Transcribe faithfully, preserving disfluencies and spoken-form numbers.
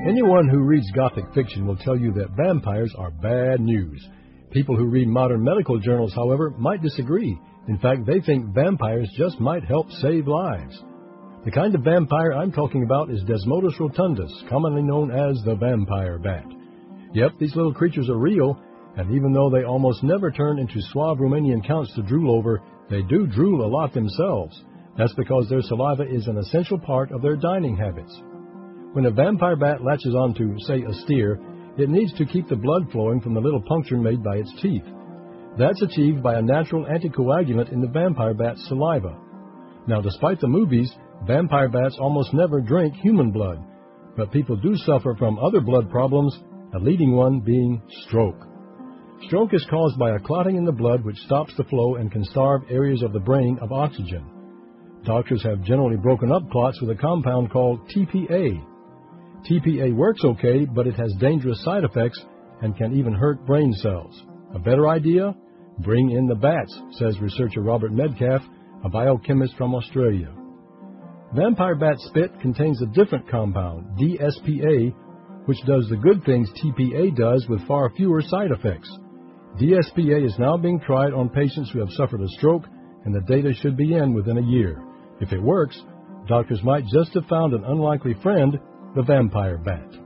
Anyone who reads Gothic fiction will tell you that vampires are bad news. People who read modern medical journals, however, might disagree. In fact, they think vampires just might help save lives. The kind of vampire I'm talking about is Desmodus rotundus, commonly known as the vampire bat. Yep, these little creatures are real, and even though they almost never turn into suave Romanian counts to drool over, they do drool a lot themselves. That's because their saliva is an essential part of their dining habits. When a vampire bat latches onto, say, a steer, it needs to keep the blood flowing from the little puncture made by its teeth. That's achieved by a natural anticoagulant in the vampire bat's saliva. Now, despite the movies, vampire bats almost never drink human blood, but people do suffer from other blood problems, a leading one being stroke. Stroke is caused by a clotting in the blood which stops the flow and can starve areas of the brain of oxygen. Doctors have generally broken up clots with a compound called T P A. T P A works okay, but it has dangerous side effects and can even hurt brain cells. A better idea? Bring in the bats, says researcher Robert Medcalf, a biochemist from Australia. Vampire bat spit contains a different compound, D S P A, which does the good things T P A does with far fewer side effects. D S P A is now being tried on patients who have suffered a stroke, and the data should be in within a year. If it works, doctors might just have found an unlikely friend, the vampire bat.